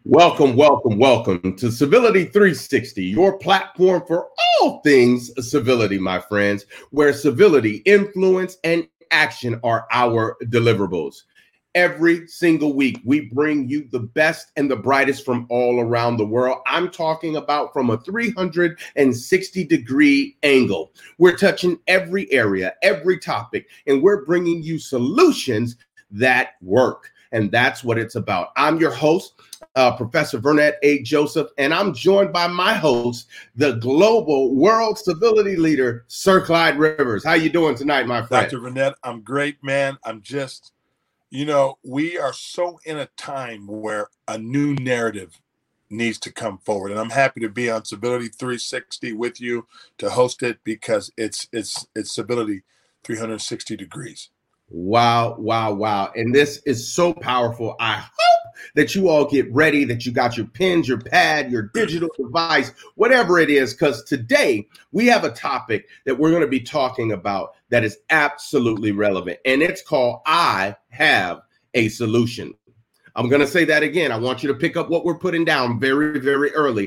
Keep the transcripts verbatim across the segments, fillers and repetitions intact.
Welcome, welcome, welcome to Civility three sixty, your platform for all things civility, my friends, where civility, influence, and action are our deliverables. Every single week, we bring you the best and the brightest from all around the world. I'm talking about from a three hundred sixty degree angle. We're touching every area, every topic, and we're bringing you solutions that work. And that's what it's about. I'm your host, uh, Professor Vernette A. Joseph, and I'm joined by my host, the global world civility leader, Sir Clyde Rivers. How you doing tonight, my friend? Doctor Vernette, I'm great, man. I'm just, you know, we are so in a time where a new narrative needs to come forward. And I'm happy to be on Civility three sixty with you to host it because it's it's it's Civility three hundred sixty degrees. Wow, wow, wow. And this is so powerful. I hope that you all get ready, that you got your pens, your pad, your digital device, whatever it is, because today we have a topic that we're going to be talking about that is absolutely relevant. And it's called I Have a Solution. I'm going to say that again. I want you to pick up what we're putting down very, very early.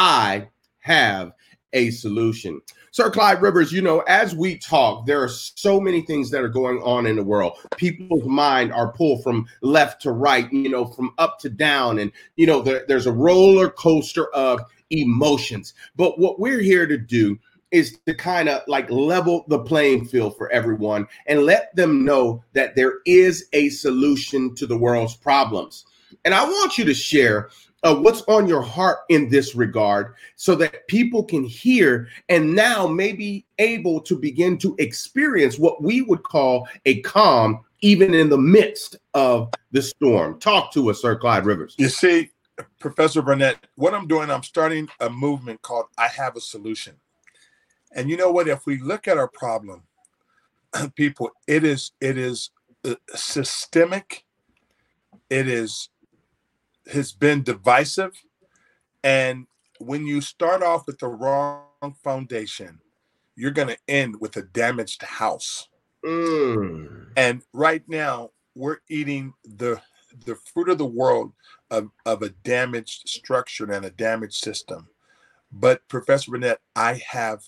I have a solution. Sir Clyde Rivers, you know, as we talk, there are so many things that are going on in the world. People's mind are pulled from left to right, you know, from up to down. And, you know, there, there's a roller coaster of emotions. But what we're here to do is to kind of like level the playing field for everyone and let them know that there is a solution to the world's problems. And I want you to share Uh, what's on your heart in this regard so that people can hear and now may be able to begin to experience what we would call a calm, even in the midst of the storm. Talk to us, Sir Clyde Rivers. You see, Professor Vernette, what I'm doing, I'm starting a movement called I Have a Solution. And you know what? If we look at our problem, people, it is it is systemic. It is has been divisive. And when you start off with the wrong foundation, you're going to end with a damaged house. Mm. And right now, we're eating the the fruit of the world of, of a damaged structure and a damaged system. But Professor Burnett, I have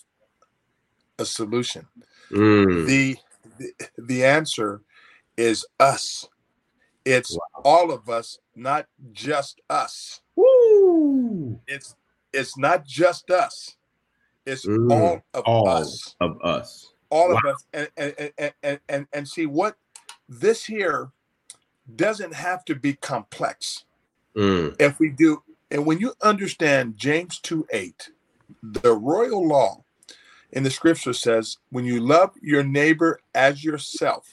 a solution. Mm. The, the the answer is us. It's wow. All of us, not just us. Woo! It's it's not just us. It's mm, all of all us. Of us. All wow. of us. And and, and and and and see what this here doesn't have to be complex. Mm. If we do, and when you understand James two eight, the royal law in the scripture says, when you love your neighbor as yourself,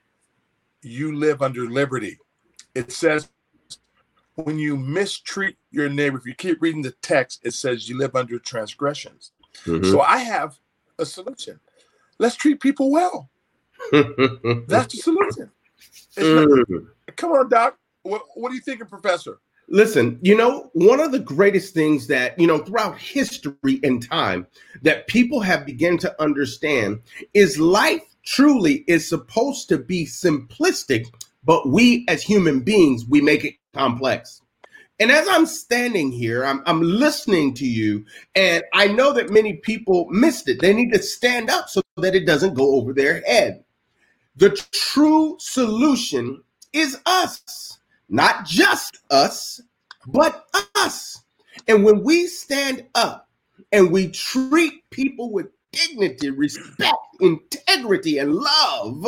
you live under liberty. It says when you mistreat your neighbor, if you keep reading the text, it says you live under transgressions. Mm-hmm. So I have a solution. Let's treat people well. That's the solution. Mm. Not, come on, Doc. What, what are you thinking, Professor? Listen, you know, one of the greatest things that, you know, throughout history and time that people have begun to understand is life truly is supposed to be simplistic, but we as human beings, we make it complex. And as I'm standing here, I'm, I'm listening to you, and I know that many people missed it. They need to stand up so that it doesn't go over their head. The true solution is us, not just us, but us. And when we stand up and we treat people with dignity, respect, integrity, and love,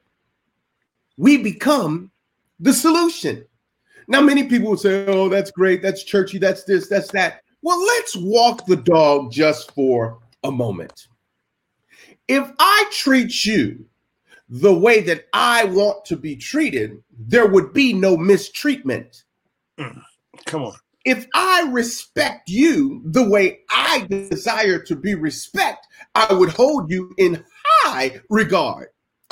we become the solution. Now, many people would say, oh, that's great. That's churchy. That's this, that's that. Well, let's walk the dog just for a moment. If I treat you the way that I want to be treated, there would be no mistreatment. Mm, come on. If I respect you the way I desire to be respected, I would hold you in high regard.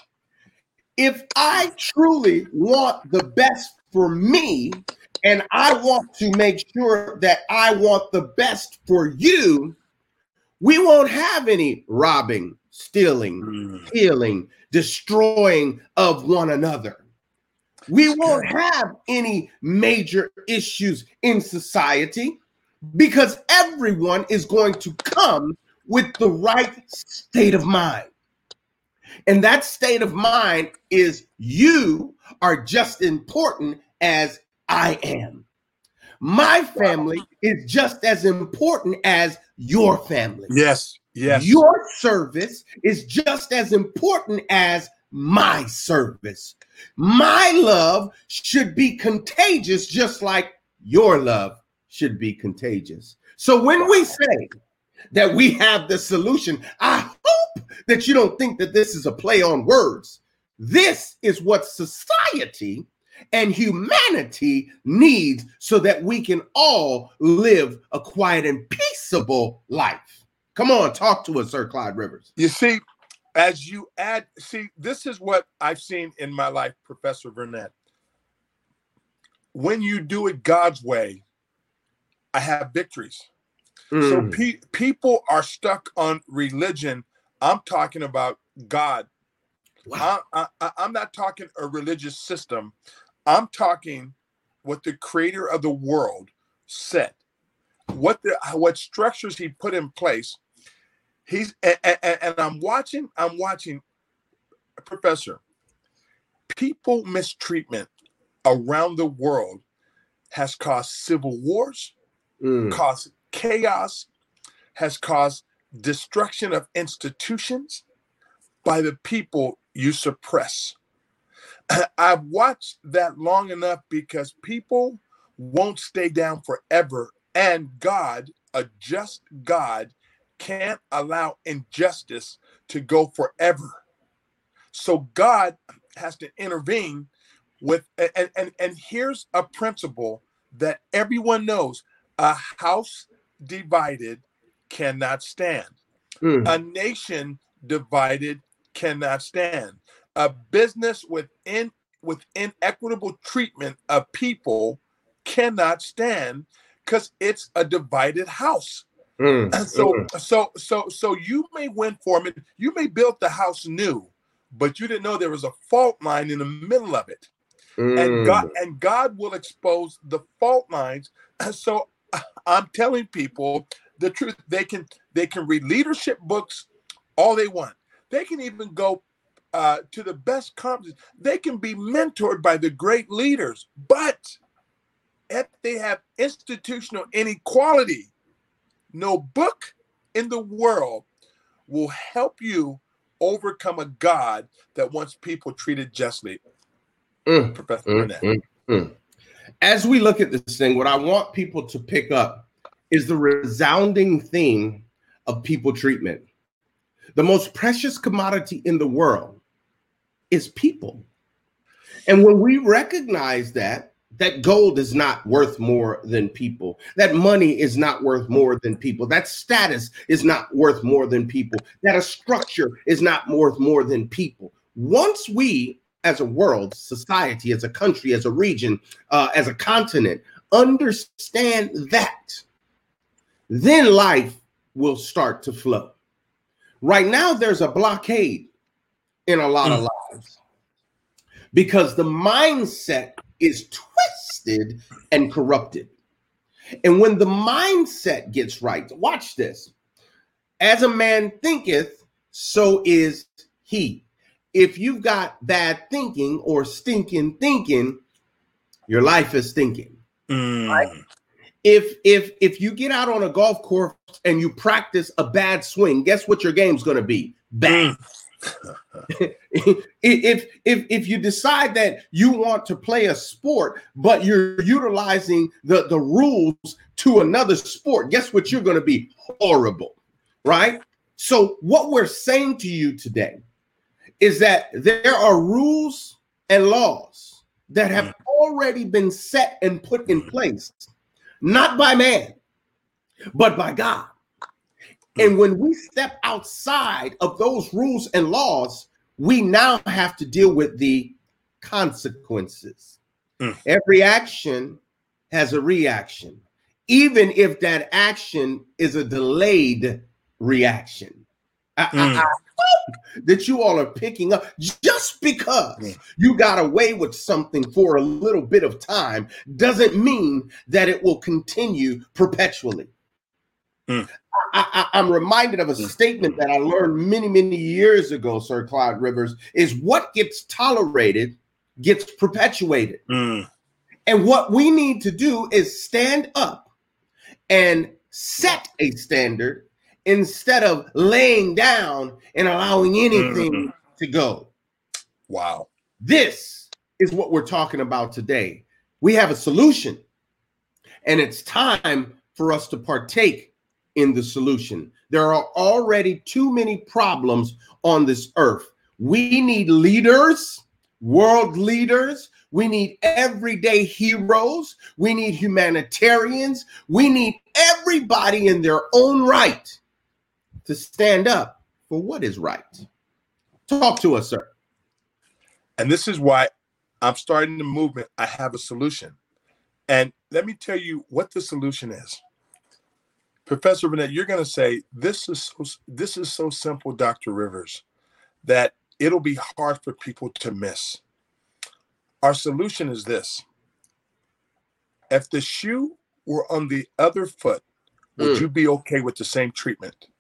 If I truly want the best for me, and I want to make sure that I want the best for you, we won't have any robbing, stealing, mm. killing, destroying of one another. We won't have any major issues in society because everyone is going to come with the right state of mind. And that state of mind is you are just important as I am. My family is just as important as your family. Yes, yes. Your service is just as important as my service. My love should be contagious, just like your love should be contagious. So when we say that we have the solution, I hope that you don't think that this is a play on words. This is what society and humanity needs so that we can all live a quiet and peaceable life. Come on, talk to us, Sir Clyde Rivers. You see, as you add, see, this is what I've seen in my life, Professor Burnett. When you do it God's way, I have victories. Mm. So pe- people are stuck on religion. I'm talking about God. Wow. I, I, I'm not talking a religious system. I'm talking what the creator of the world said, what the what structures he put in place. He's and, and, and I'm watching, I'm watching, Professor, people mistreatment around the world has caused civil wars, mm. caused chaos, has caused destruction of institutions by the people you suppress. I've watched that long enough because people won't stay down forever, and God, a just God, can't allow injustice to go forever. So God has to intervene with, and, and, and here's a principle that everyone knows: a house divided cannot stand. Mm. A nation divided cannot stand. A business within with inequitable treatment of people cannot stand because it's a divided house. Mm, and so, mm. so, so, so you may win for me. You may build the house new, but you didn't know there was a fault line in the middle of it, mm. and God and God will expose the fault lines. So, I'm telling people the truth. They can they can read leadership books all they want. They can even go uh, to the best conferences. They can be mentored by the great leaders, but if they have institutional inequality, no book in the world will help you overcome a God that wants people treated justly. Mm, Professor mm, Burnett. Mm, mm. As we look at this thing, what I want people to pick up is the resounding theme of people treatment. The most precious commodity in the world is people. And when we recognize that, that gold is not worth more than people, that money is not worth more than people, that status is not worth more than people, that a structure is not worth more than people. Once we, as a world, society, as a country, as a region, uh, as a continent, understand that, then life will start to flow. Right now, there's a blockade in a lot of lives because the mindset is twisted and corrupted. And when the mindset gets right, watch this. As a man thinketh, so is he. If you've got bad thinking or stinking thinking, your life is stinking. Mm. Right? If if if you get out on a golf course and you practice a bad swing, guess what your game's going to be? Bang. if if if you decide that you want to play a sport, but you're utilizing the, the rules to another sport, guess what you're going to be? Horrible, right? So what we're saying to you today is that there are rules and laws that have already been set and put in place, not by man, but by God. And when we step outside of those rules and laws, we now have to deal with the consequences. Mm. Every action has a reaction, even if that action is a delayed reaction. I, mm. I, I hope that you all are picking up. Just because you got away with something for a little bit of time doesn't mean that it will continue perpetually. Mm. I, I, I'm reminded of a statement that I learned many, many years ago, Sir Clyde Rivers, is what gets tolerated gets perpetuated. Mm. And what we need to do is stand up and set a standard instead of laying down and allowing anything mm. to go. Wow. This is what we're talking about today. We have a solution, and it's time for us to partake in the solution. There are already too many problems on this earth. We need leaders, world leaders. We need everyday heroes. We need humanitarians. We need everybody in their own right to stand up for what is right. Talk to us, sir. And this is why I'm starting the movement. I have a solution. And let me tell you what the solution is. Professor Burnett, you're going to say, this is so, this is so simple, Doctor Rivers, that it'll be hard for people to miss. Our solution is this. If the shoe were on the other foot, would mm. you be okay with the same treatment?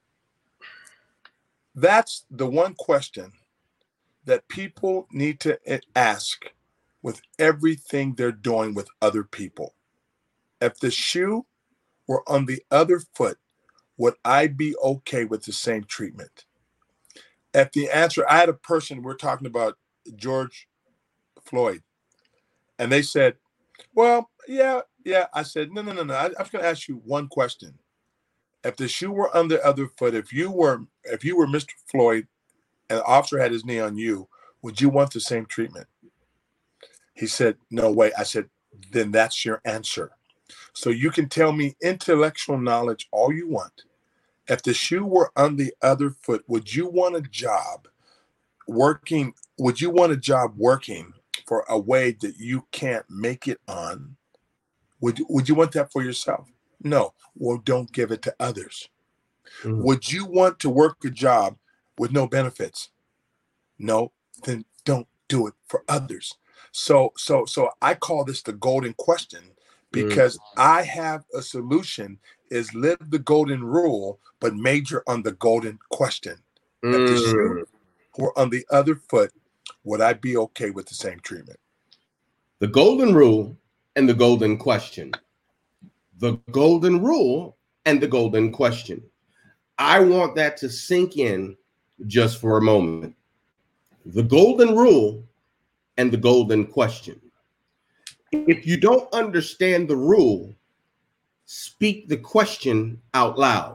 That's the one question that people need to ask with everything they're doing with other people. If the shoe were on the other foot, would I be okay with the same treatment? If the answer, I had a person, we're talking about George Floyd, and they said, well, yeah, yeah. I said, no, no, no, no. I, I'm going to ask you one question. If the shoe were on the other foot, if you were, if you were Mister Floyd and the officer had his knee on you, would you want the same treatment? He said, no way. I said, then that's your answer. So you can tell me intellectual knowledge all you want. If the shoe were on the other foot, would you want a job working? Would you want a job working for a way that you can't make it on? Would, would you want that for yourself? No. Well, don't give it to others. Mm. Would you want to work a job with no benefits? No. Then don't do it for others. So, so, so I call this the golden question, because mm. I have a solution, is live the golden rule, but major on the golden question. Mm. If the shoe were on the other foot, would I be okay with the same treatment? The golden rule and the golden question. The golden rule and the golden question. I want that to sink in just for a moment. The golden rule and the golden question. If you don't understand the rule, speak the question out loud.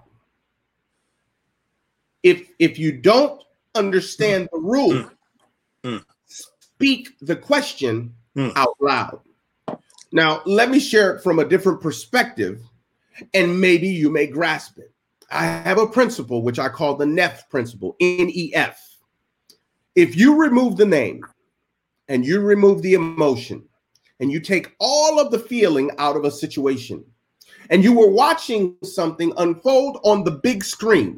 If, if you don't understand the rule, mm. Mm. speak the question mm. out loud. Now, let me share it from a different perspective, and maybe you may grasp it. I have a principle which I call the N E F principle, N E F. If you remove the name and you remove the emotion and you take all of the feeling out of a situation and you were watching something unfold on the big screen,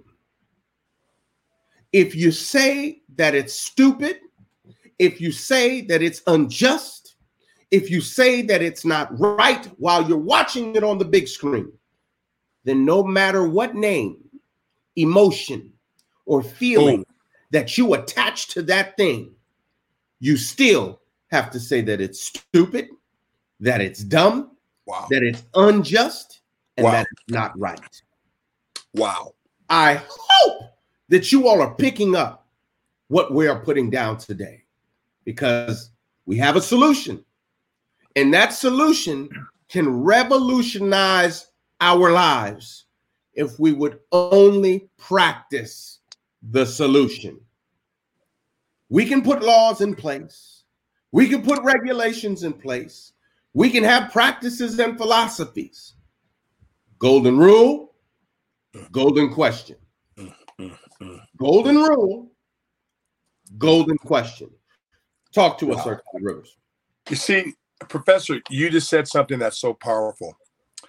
if you say that it's stupid, if you say that it's unjust, if you say that it's not right while you're watching it on the big screen, then no matter what name, emotion, or feeling oh. that you attach to that thing, you still have to say that it's stupid, that it's dumb, wow. that it's unjust, and wow. that it's not right. Wow. I hope that you all are picking up what we are putting down today, because we have a solution. And that solution can revolutionize our lives if we would only practice the solution. We can put laws in place. We can put regulations in place. We can have practices and philosophies. Golden rule, golden question. Golden rule, golden question. Talk to us, Sir Rivers. You see, Professor, you just said something that's so powerful.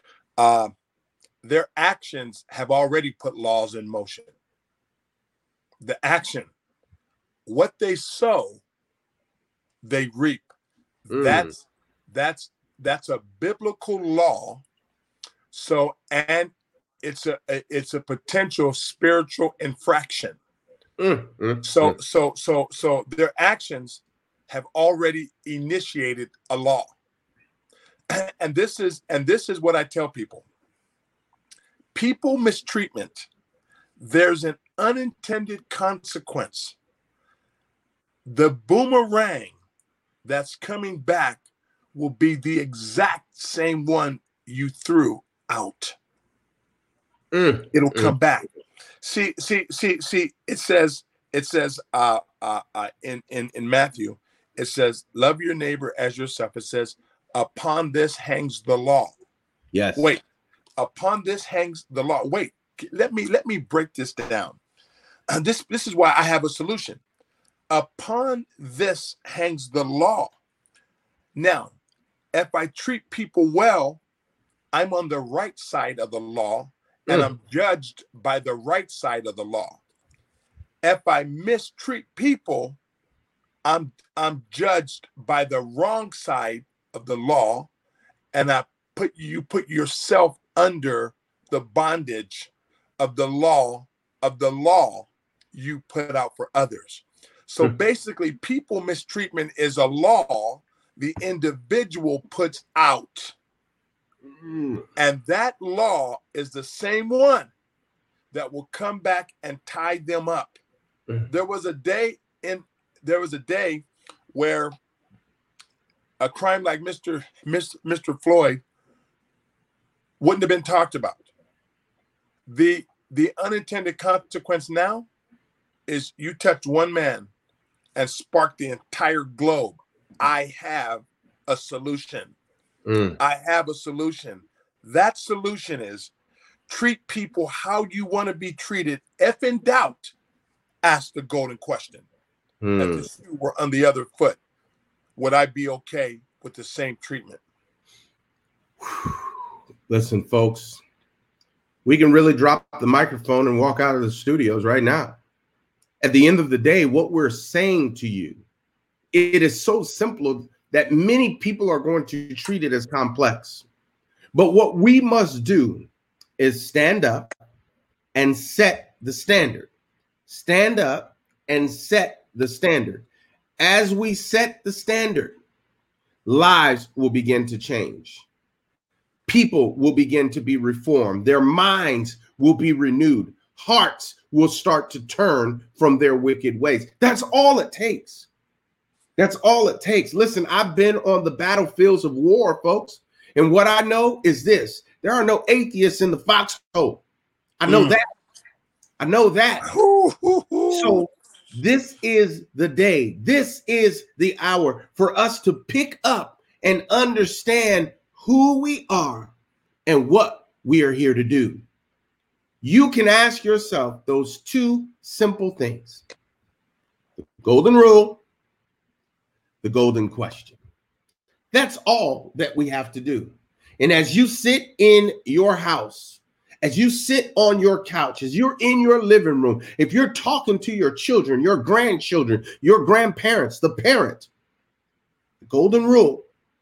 Uh, their actions have already put laws in motion. the action. What they sow, they reap. Mm. That's that's that's a biblical law. So, and it's a, a it's a potential spiritual infraction. Mm, mm, so, mm. so, so, so their actions have already initiated a law. And this is, and this is what I tell people. People mistreatment, there's an unintended consequence. The boomerang that's coming back will be the exact same one you threw out. Mm, It'll mm. come back. See, see, see, see, it says, it says uh, uh, uh, in, in, in Matthew, it says, love your neighbor as yourself. It says, upon this hangs the law. Yes. Wait, upon this hangs the law. Wait, let me, let me break this down. And this, this is why I have a solution. Upon this hangs the law. Now, if I treat people well, I'm on the right side of the law. And mm. I'm judged by the right side of the law. If I mistreat people, I'm I'm judged by the wrong side of the law, and I put you put yourself under the bondage of the law of the law you put out for others. So mm. basically, people mistreatment is a law the individual puts out. And that law is the same one that will come back and tie them up. Mm. There was a day in there was a day where a crime like Mister Mister Floyd wouldn't have been talked about. The the unintended consequence now is you touch one man and spark the entire globe. I have a solution. Mm. I have a solution. That solution is treat people how you want to be treated. If in doubt, ask the golden question. Mm. If the shoe were on the other foot, would I be okay with the same treatment? Listen, folks, we can really drop the microphone and walk out of the studios right now. At the end of the day, what we're saying to you, it is so simple that many people are going to treat it as complex. But what we must do is stand up and set the standard. Stand up and set the standard. As we set the standard, lives will begin to change. People will begin to be reformed. Their minds will be renewed. Hearts will start to turn from their wicked ways. That's all it takes. That's all it takes. Listen, I've been on the battlefields of war, folks. And what I know is this. There are no atheists in the foxhole. I know mm. that. I know that. So this is the day. This is the hour for us to pick up and understand who we are and what we are here to do. You can ask yourself those two simple things. The golden rule, the golden question. That's all that we have to do. And as you sit in your house, as you sit on your couch, as you're in your living room, if you're talking to your children, your grandchildren, your grandparents, the parent, the golden rule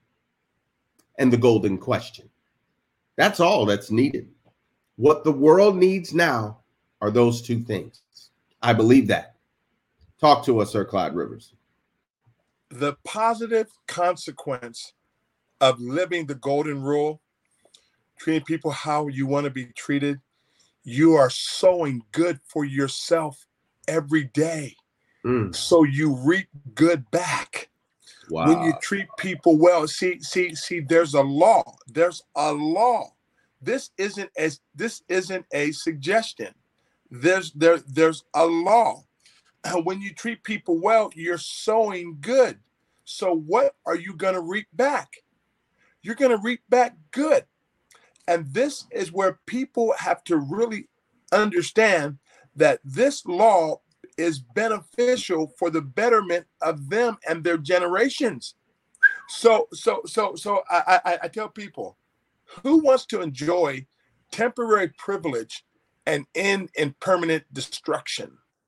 and the golden question. That's all that's needed. What the world needs now are those two things. I believe that. Talk to us, Sir Clyde Rivers. The positive consequence of living the golden rule, treating people how you want to be treated, you are sowing good for yourself every day. Mm. So you reap good back. Wow. When you treat people well, see, see, see, there's a law. There's a law. This isn't as this isn't a suggestion. There's there there's a law. When you treat people well, you're sowing good. So what are you going to reap back? You're going to reap back good. And this is where people have to really understand that this law is beneficial for the betterment of them and their generations. So, so, so, so I, I, I tell people, who wants to enjoy temporary privilege and end in permanent destruction?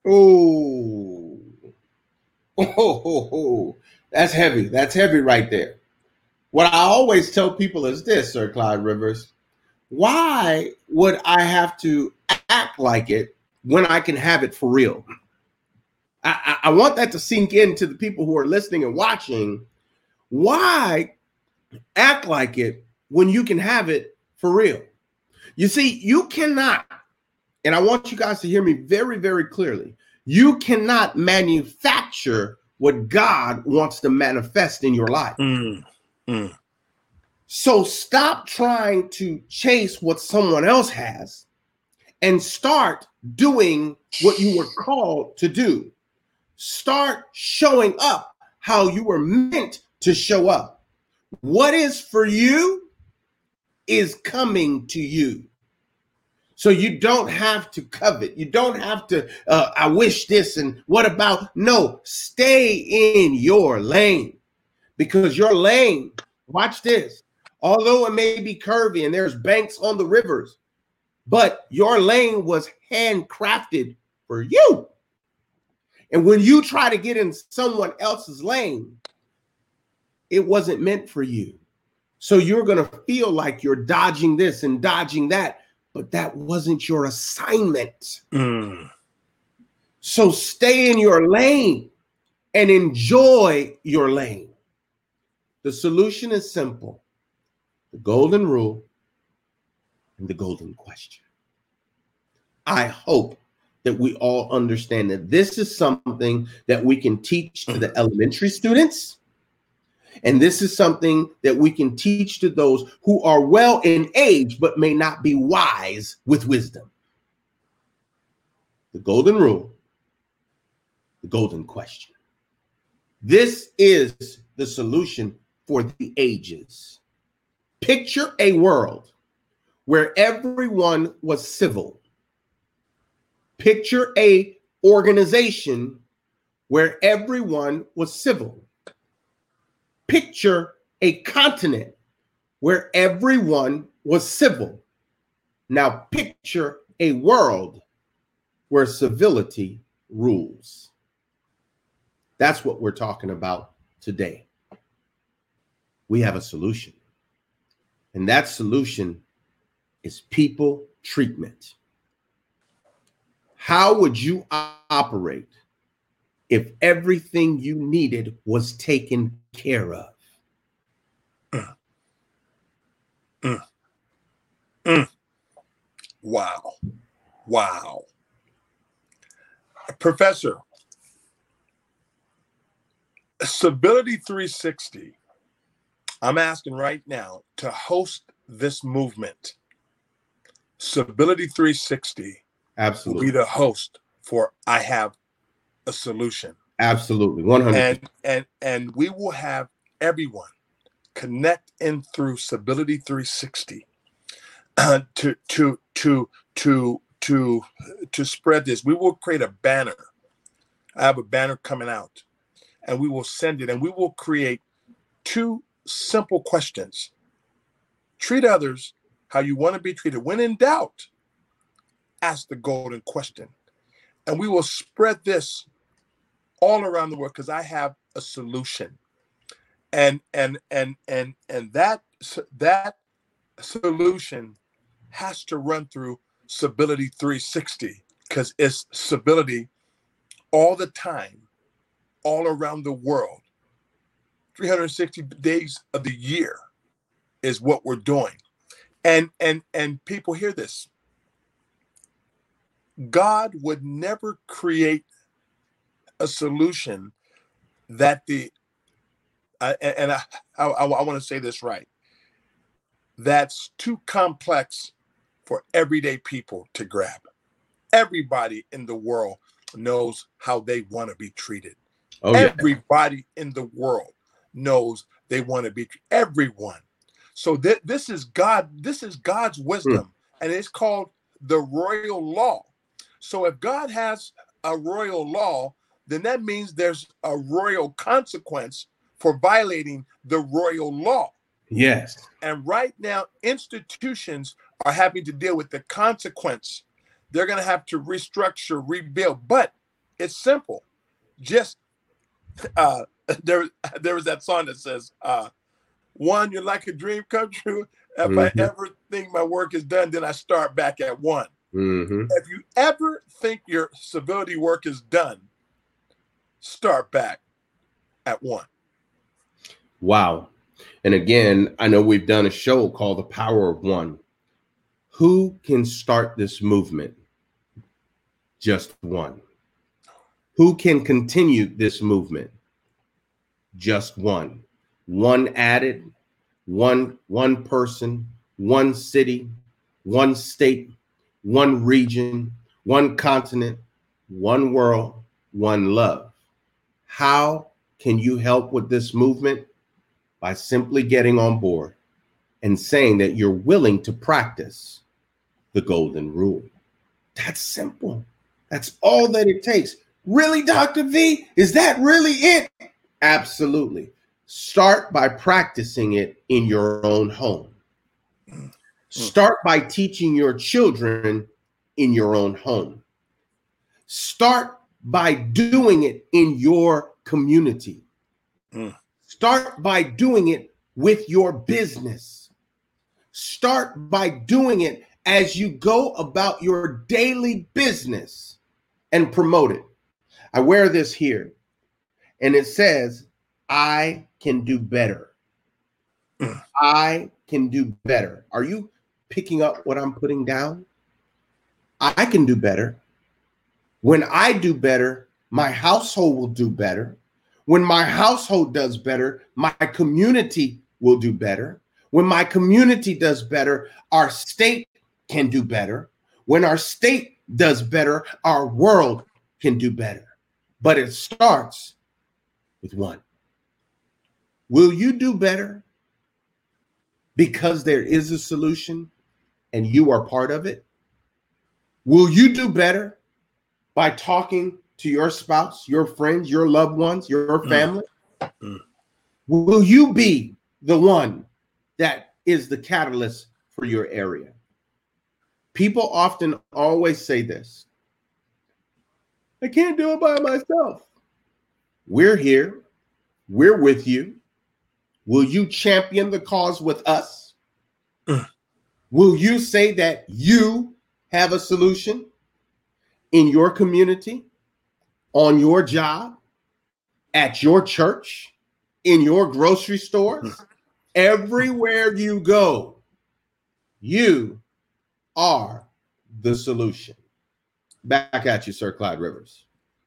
Oh, oh, oh, oh, that's heavy. That's heavy right there. What I always tell people is this, Sir Clyde Rivers. Why would I have to act like it when I can have it for real? I, I, I want that to sink into the people who are listening and watching. Why act like it when you can have it for real? You see, you cannot, and I want you guys to hear me very, very clearly. You cannot manufacture what God wants to manifest in your life. Mm, mm. So stop trying to chase what someone else has and start doing what you were called to do. Start showing up how you were meant to show up. What is for you is coming to you. So you don't have to covet. You don't have to, uh, I wish this and what about? No, stay in your lane, because your lane, watch this, although it may be curvy and there's banks on the rivers, but your lane was handcrafted for you. And when you try to get in someone else's lane, it wasn't meant for you. So you're going to feel like you're dodging this and dodging that, but that wasn't your assignment. Mm. So stay in your lane and enjoy your lane. The solution is simple: the golden rule and the golden question. I hope that we all understand that this is something that we can teach to the elementary students. And this is something that we can teach to those who are well in age, but may not be wise with wisdom. The golden rule, the golden question. This is the solution for the ages. Picture a world where everyone was civil. Picture a organization where everyone was civil. Picture a continent where everyone was civil. Now picture a world where civility rules. That's what we're talking about today. We have a solution. And that solution is people treatment. How would you operate if everything you needed was taken care of? Mm. Mm. Mm. Wow. Wow. Professor, Civility three sixty, I'm asking right now to host this movement. Civility three sixty Absolutely. will be the host for I Have a Solution. Absolutely. one hundred percent. And, and, and we will have everyone connect in through Civility three sixty uh, to, to, to, to, to, to spread this. We will create a banner. I have a banner coming out, and we will send it, and we will create two simple questions. Treat others how you want to be treated. When in doubt, ask the golden question. And we will spread this all around the world, because I have a solution. And and and and and that that solution has to run through Civility three sixty, because it's civility all the time, all around the world. three hundred sixty days of the year is what we're doing. And and and people hear this. God would never create a solution that the uh, and I, I, I want to say this right, that's too complex for everyday people to grab. Everybody in the world knows how they want to be treated. Oh, yeah. Everybody in the world knows they want to be everyone. So th- this is God. This is God's wisdom, mm. and it's called the royal law. So if God has a royal law, then that means there's a royal consequence for violating the royal law. Yes. And right now, institutions are having to deal with the consequence. They're going to have to restructure, rebuild. But It's simple. Just uh, there, there was that song that says, uh, "One, you're like a dream come true. If Mm-hmm. I ever think my work is done, then I start back at one." Mm-hmm. If you ever think your civility work is done, start back at one. Wow. And again, I know we've done a show called The Power of One. Who can start this movement? Just one. Who can continue this movement? Just one. One added, one, one person, one city, one state, one region, one continent, one world, one love. How can you help with this movement? By simply getting on board and saying that you're willing to practice the golden rule. That's simple. That's all that it takes. Really, Doctor V? Is that really it? Absolutely. Start by practicing it in your own home. Start by teaching your children in your own home. Start by doing it in your community. Mm. Start by doing it with your business. Start by doing it as you go about your daily business and promote it. I wear this here and it says, I can do better. Mm. I can do better. Are you picking up what I'm putting down? I can do better. When I do better, my household will do better. When my household does better, my community will do better. When my community does better, our state can do better. When our state does better, our world can do better. But it starts with one. Will you do better because there is a solution and you are part of it? Will you do better by talking to your spouse, your friends, your loved ones, your family? Mm. Will you be the one that is the catalyst for your area? People often always say this: I can't do it by myself. We're here. We're with you. Will you champion the cause with us? Mm. Will you say that you have a solution in your community, on your job, at your church, in your grocery stores? Mm. Everywhere you go, you are the solution. Back at you, Sir Clyde Rivers.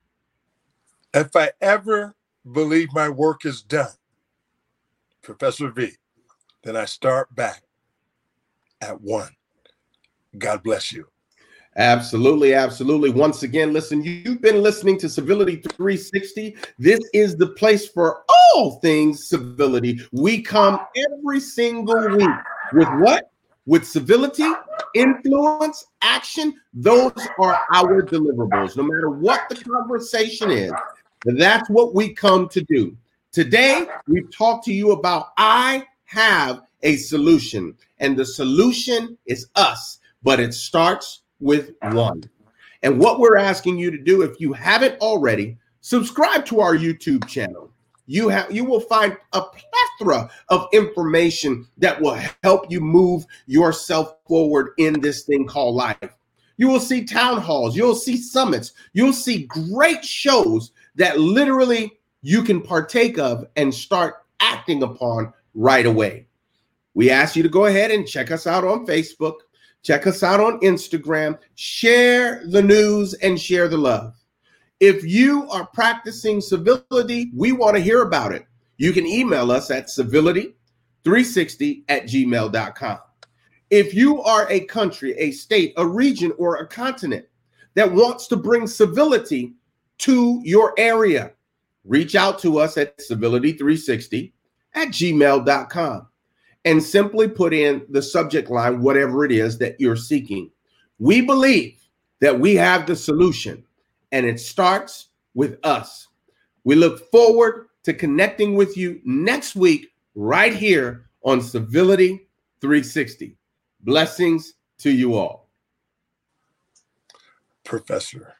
If I ever believe my work is done, Professor V, then I start back at one. God bless you. Absolutely, absolutely. Once again, listen, you've been listening to Civility three sixty. This is the place for all things civility. We come every single week with what? With civility, influence, action. Those are our deliverables. No matter what the conversation is, that's what we come to do. Today, we've talked to you about I have a solution, and the solution is us, but it starts with one. And what we're asking you to do, if you haven't already, subscribe to our YouTube channel. You have you will find a plethora of information that will help you move yourself forward in this thing called life. You will see town halls, you'll see summits, you'll see great shows that literally you can partake of and start acting upon right away. We ask you to go ahead and check us out on Facebook. Check us out on Instagram. Share the news and share the love. If you are practicing civility, we want to hear about it. You can email us at civility three sixty at gmail dot com. If you are a country, a state, a region, or a continent that wants to bring civility to your area, reach out to us at civility three sixty at gmail dot com. And simply put in the subject line, whatever it is that you're seeking. We believe that we have the solution, and it starts with us. We look forward to connecting with you next week right here on Civility three sixty. Blessings to you all. Professor.